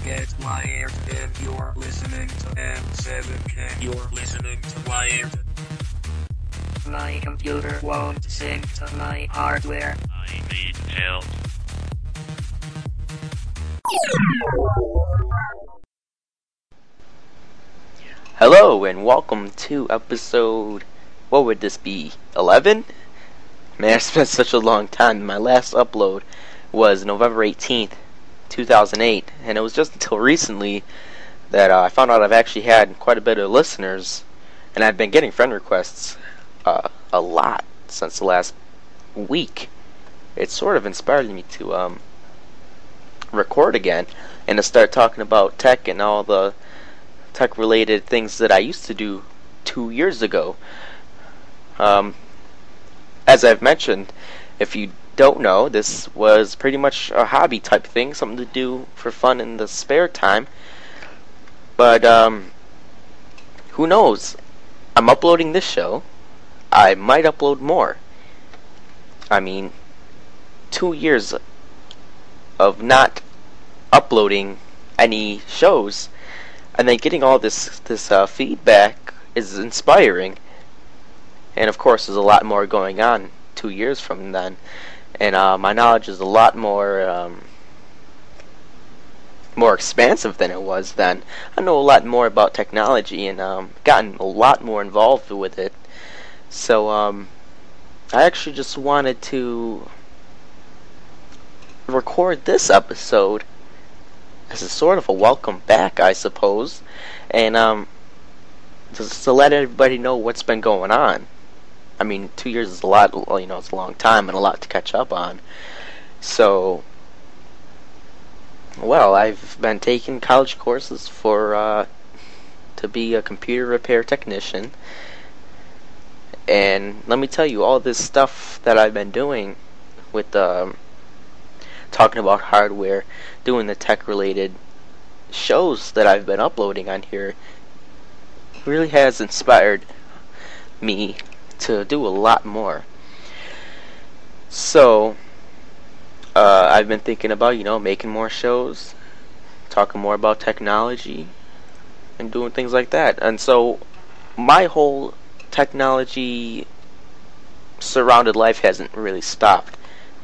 Get Wired, and you're listening to M7K. You're listening to Wired. My computer won't sync to my hardware. I need help. Hello and welcome to episode, what would this be, 11? Man, it's been such a long time. My last upload was November 18th, 2008, and it was just until recently that I found out I've actually had quite a bit of listeners, and I've been getting friend requests a lot since the last week. It sort of inspired me to record again and to start talking about tech and all the tech-related things that I used to do 2 years ago. As I've mentioned, if you don't know, this was pretty much a hobby type thing, something to do for fun in the spare time. But who knows? I'm uploading this show. I might upload more. I mean, 2 years of not uploading any shows, and then getting all this feedback is inspiring. And of course, there's a lot more going on 2 years from then, and my knowledge is a lot more expansive than it was then. I know a lot more about technology and gotten a lot more involved with it. So I actually just wanted to record this episode as a sort of a welcome back, I suppose, and just to let everybody know what's been going on. I mean, 2 years is a lot, it's a long time and a lot to catch up on. So, well, I've been taking college courses for to be a computer repair technician, and let me tell you, all this stuff that I've been doing with talking about hardware, doing the tech-related shows that I've been uploading on here, really has inspired me to do a lot more. So, I've been thinking about, making more shows, talking more about technology, and doing things like that. And so, my whole technology surrounded life hasn't really stopped.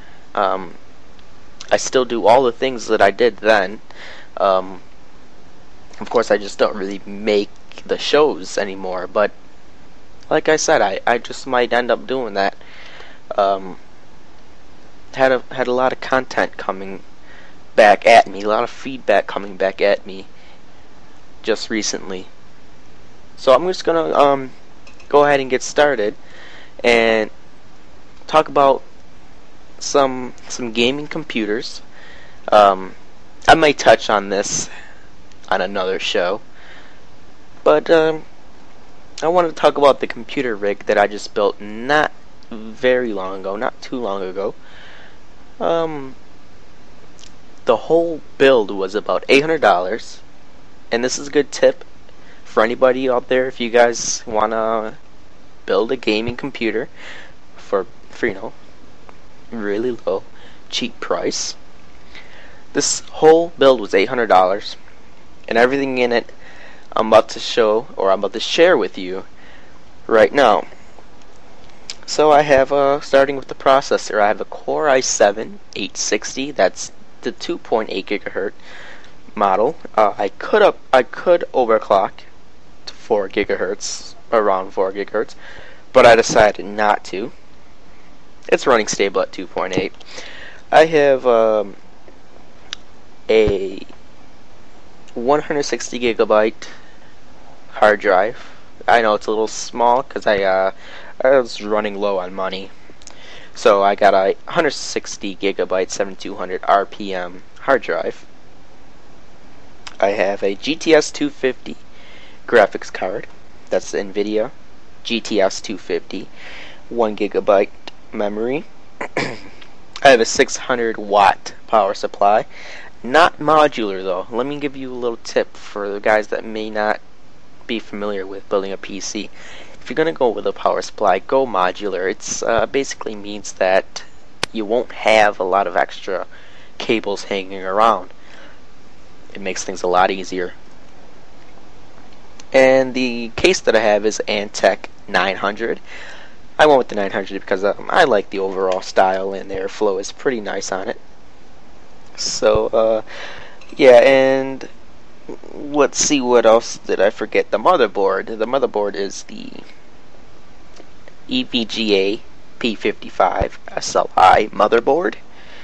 I still do all the things that I did then. Of course, I just don't really make the shows anymore, but like I said, I just might end up doing that. Had a lot of content coming back at me, a lot of feedback coming back at me just recently. So I'm just gonna go ahead and get started and talk about some gaming computers. I might touch on this on another show, but I want to talk about the computer rig that I just built not very long ago, not too long ago. The whole build was about $800, and this is a good tip for anybody out there if you guys want to build a gaming computer for really low, cheap price. This whole build was $800, and everything in it I'm about to share with you right now. So I have, starting with the processor, I have a Core i7-860. That's the 2.8 gigahertz model. I could overclock to 4 gigahertz, around 4 gigahertz, but I decided not to. It's running stable at 2.8. I have a 160 gigabyte hard drive. I know it's a little small because I was running low on money. So I got a 160 gigabyte 7200 RPM hard drive. I have a GTS 250 graphics card. That's the NVIDIA GTS 250, 1 gigabyte memory. I have a 600 watt power supply. Not modular though. Let me give you a little tip for the guys that may not be familiar with building a PC. If you're gonna go with a power supply, go modular. It's basically means that you won't have a lot of extra cables hanging around. It makes things a lot easier. And the case that I have is Antec 900. I went with the 900 because I like the overall style, and the airflow is pretty nice on it. So, yeah, and let's see, what else did I forget? The motherboard. The motherboard is the EVGA P55 SLI motherboard.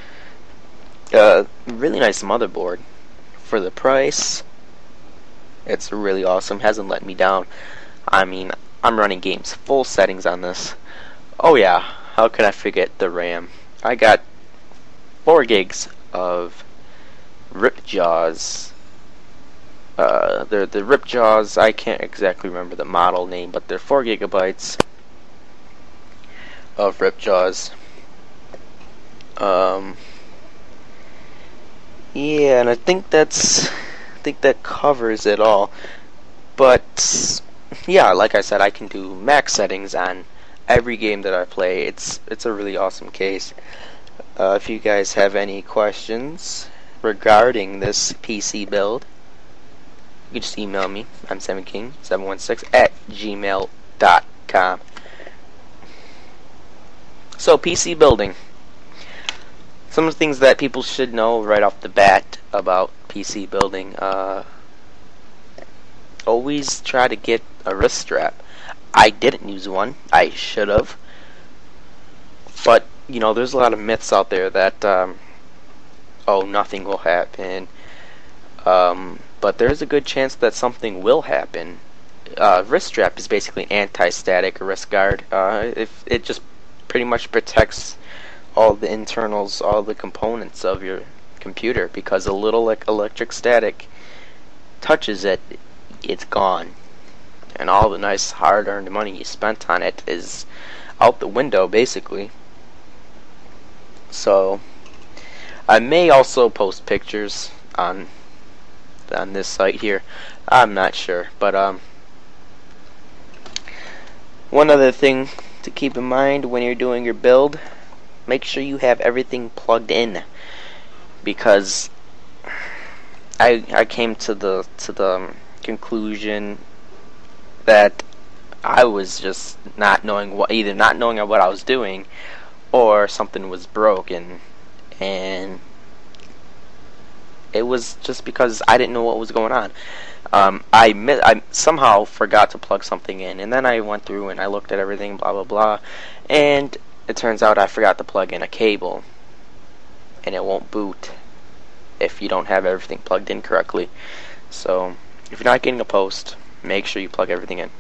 Really nice motherboard for the price. It's really awesome. Hasn't let me down. I mean, I'm running games full settings on this. Oh yeah, how could I forget the RAM? I got 4 gigs of Ripjaws. They're the Ripjaws. I can't exactly remember the model name, but they're 4 gigabytes of Ripjaws. Yeah, and I think that covers it all. But yeah, like I said, I can do max settings on every game that I play. It's a really awesome case. If you guys have any questions regarding this PC build, you can just email me. I'm 7king716@gmail.com. So, PC building. Some of the things that people should know right off the bat about PC building. Always try to get a wrist strap. I didn't use one. I should have. But, you know, there's a lot of myths out there that, oh, nothing will happen. But there's a good chance that something will happen. Wrist strap is basically an anti-static wrist guard. If it just pretty much protects all the internals, all the components of your computer, because a little electric static touches it, it's gone, and all the nice hard-earned money you spent on it is out the window, basically. So I may also post pictures on this site here. I'm not sure, but one other thing to keep in mind when you're doing your build: make sure you have everything plugged in, because I came to the conclusion that I was just either not knowing what I was doing, or something was broken, and it was just because I didn't know what was going on. I somehow forgot to plug something in, and then I went through and I looked at everything, blah blah blah, and it turns out I forgot to plug in a cable, and it won't boot if you don't have everything plugged in correctly. So if you're not getting a post, make sure you plug everything in.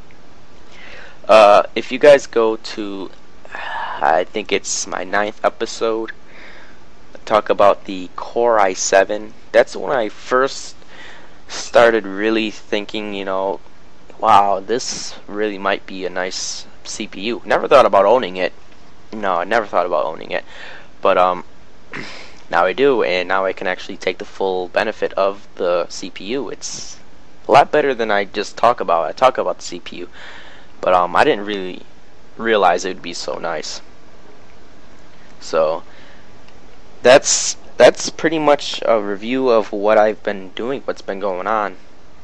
If you guys go to, I think it's my 9th episode, I talk about the Core i7. That's when I first started really thinking, you know, wow, this really might be a nice CPU. Never thought about owning it. No, I never thought about owning it. But now I do, and now I can actually take the full benefit of the CPU. It's a lot better than I just talk about. I talk about the CPU, but I didn't really realize it would be so nice. So that's pretty much a review of what I've been doing, what's been going on.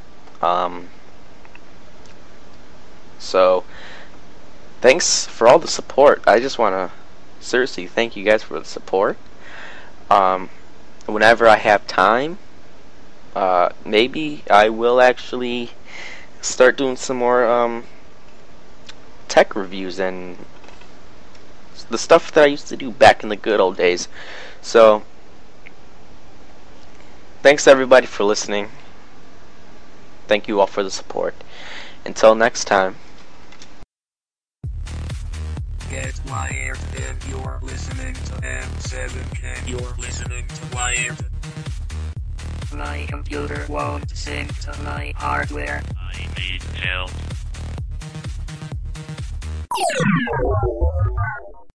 So thanks for all the support. I just want to seriously thank you guys for the support. Whenever I have time, maybe I will actually start doing some more tech reviews and the stuff that I used to do back in the good old days. So thanks everybody for listening. Thank you all for the support. Until next time. Get Wired, and you're listening to M7K. You're listening to Wired. My computer won't sync to my hardware. I need help.